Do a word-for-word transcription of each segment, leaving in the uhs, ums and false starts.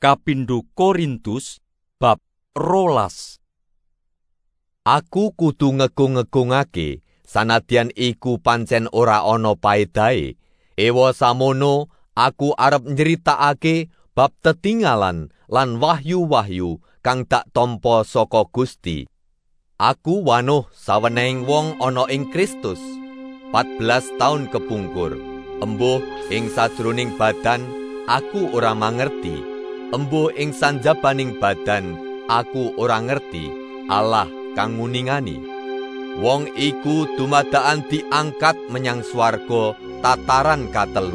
Kapindho Korintus bab rolas. Aku kudu ngegung-ngegungake, sanadyan iku pancen ora ana paedahe. Ewa samono, aku arep nyritakake bab tetinggalan lan wahyu-wahyu kang tak tampa saka Gusti. Aku wanuh sawenehing wong ana ing Kristus, pat belas taun kepungkur. Embuh ing sajroning badan aku ora mangerti. Embuh ing sanjabaning badan aku ora ngerti Allah kang nguningani. Wong iku dumadakan diangkat menyang swarga tataran katelu.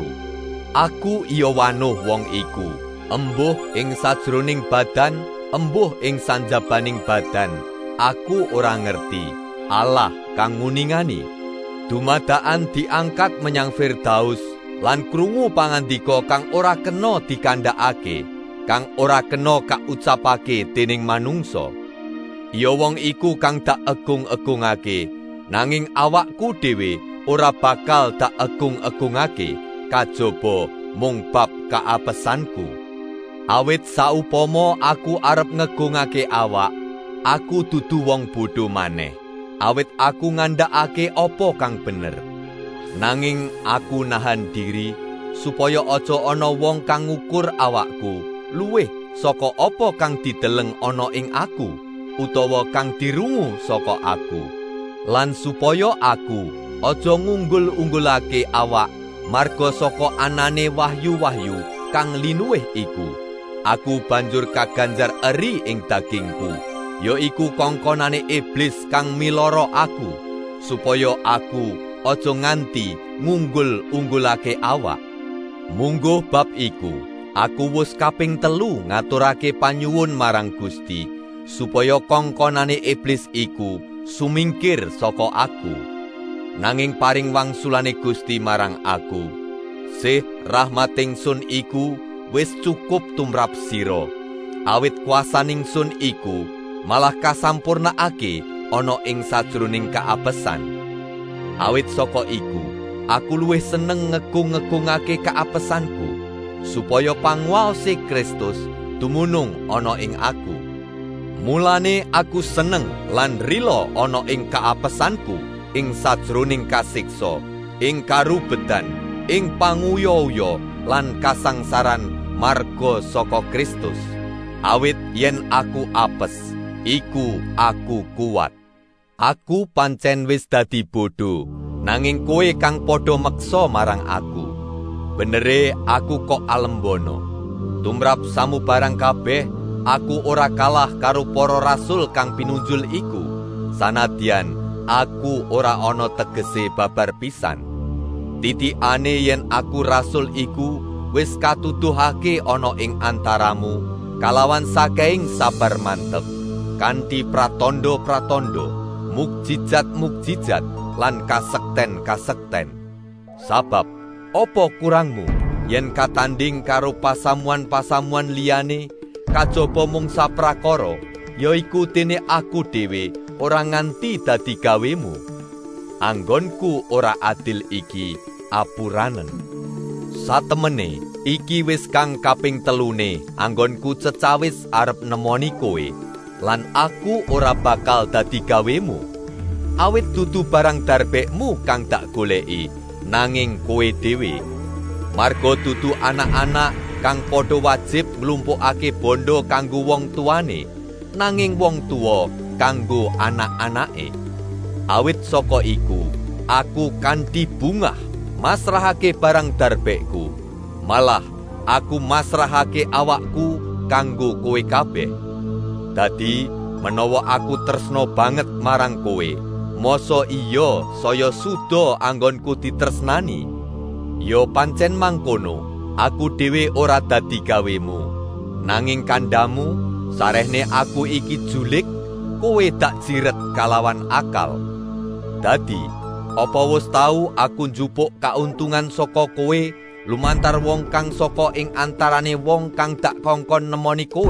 Aku iya wanuh wong iku. Embuh ing sajroning badan, embuh ing sanjabaning badan aku ora ngerti Allah kang nguningani. Dumadakan diangkat menyang Firdaus lan krungu pangandika kang ora kena dikandhakake, kang ora kena kaucapake dening manungsa. Ya wong iku kang tak egung-egungake, nanging awakku dhewe ora bakal tak egung-egungake kajaba mung bab kaapesanku. Awit saupama aku arep ngegungake awak, aku dudu wong bodho maneh, awit aku ngandhakake apa kang bener. Nanging aku nahan diri supaya aja ana wong kang ngukur awakku luwih saka apa kang dideleng ana ing aku, utawa kang dirungu saka aku. Lan supaya aku aja ngunggul-unggulake awak marga saka anane wahyu-wahyu kang linuwih iku, aku banjur kaganjar eri ing dagingku, yaiku kongkonane iblis kang miloro aku, supaya aku aja nganti ngunggul-unggulake awak. Mungguh bab iku, aku wis kaping telu ngaturake panyuwun marang Gusti, supaya kongkonane iblis iku sumingkir saka aku. Nanging paring wangsulane Gusti marang aku, sih rahmating sun iku wis cukup tumrap sira, awit kwasaning sun iku malah kasampurnakake ana ing sajroning kaapesan. Awit saka iku, aku luwih seneng ngegung-ngegungake kaapesanku, supaya pangwaose Kristus dumunung ana ing aku. Mulane aku seneng lan rila ana ing kaapesanku, ing sajroning kasiksa, ing karubedan, ing panguya-uya lan kasangsaran marga saka Kristus. Awit yen aku apes, iku aku kuat. Aku pancen wis dadi bodho, nanging kowe kang padha meksa marang aku. Benere aku kok alembono. Tumrap samubarang kabeh, aku ora kalah karo para rasul kang pinunjul iku, sanadyan aku ora ana tegese babar pisan. Titikane yen aku rasul iku wis katuduhake ana ing antaramu kalawan saking sabar mantep, kanthi pratandha-pratandha, mukjizat-mukjizat lan kasekten-kasekten. Sabab apa kurangmu yen katanding karo pasamuan-pasamuan liyane kajaba mung saprakara, yaiku dene aku dhewe ora nganti dadi gawemu. Anggonku ora adil iki apuranen. Satemene iki wis kang kaping telune anggonku cecawis arep nemoni kowe, lan aku ora bakal dadi gawemu. Awit dudu barang darbekmu kang tak goleki, nanging kowe dhewe. Marga dudu anak-anak kang padha wajib nglumpukake bondo kanggo wong tuane, nanging wong tuwa kanggo anak-anake. Awit saka iku, aku kanthi bungah masrahake barang darbekku, malah aku masrahake awakku kanggo kowe kabeh. Dadi menawa aku tresna banget marang kowe, masa iya saya suda anggonku ditresnani? Ya pancen mangkono, aku dhewe ora dadi gawemu, nanging kandhamu sarehne aku iki julik, kowe dak jiret kalawan akal. Dadi apa wis tau aku njupuk kauntungan saka kowe lumantar wong kang saka ing antarane wong kang dak kongkon nemoni kowe?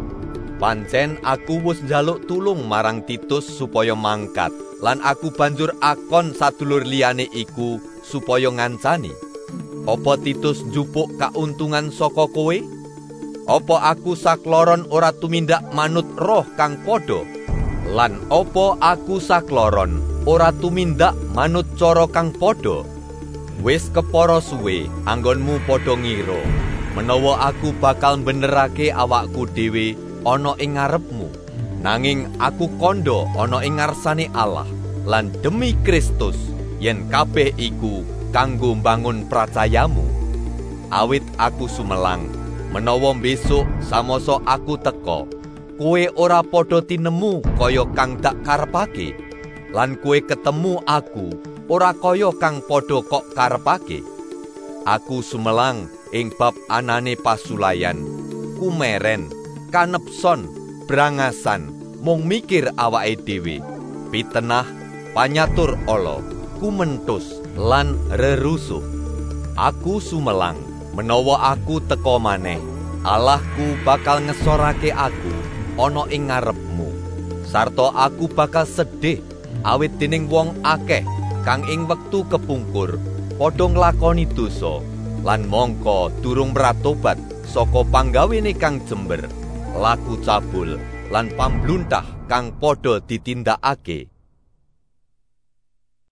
Pancen aku wis njaluk tulung marang Titus supaya mangkat, lan aku banjur akon sadulur liyane iku supaya ngancani. Apa Titus njupuk kauntungan saka kowe? Apa aku sakloron ora tumindak manut roh kang padha? Lan apa aku sakloron ora tumindak manut cara kang padha? Wis kepara suwe anggonmu padha ngira menawa aku bakal benerake awakku dhewe ana ing ngarepmu. Nanging aku kandha ana ing ngarsane Allah lan demi Kristus yen kabeh iku kanggo mbangun pracayamu. Awit aku sumelang menawa besok samasa aku teka, kowe ora padha tinemu kaya kang dak karepake, lan kowe ketemu aku ora kaya kang padha kok karepake. Aku sumelang ing bab anane pasulayan, kumeren, kanepson, brangasan, mung mikir awake dhewe, pitenah, panyatur ala, kumentus lan rerusuh. Aku sumelang menawa aku teka maneh, Allahku bakal ngesorake aku ana ing ngarepmu. Sarta aku bakal sedih awit dening wong akeh kang ing wektu kepungkur padha nglakoni dosa lan mongko durung mratobat saka panggawene kang jember, laku cabul lan pambluntah kang padha ditindakake.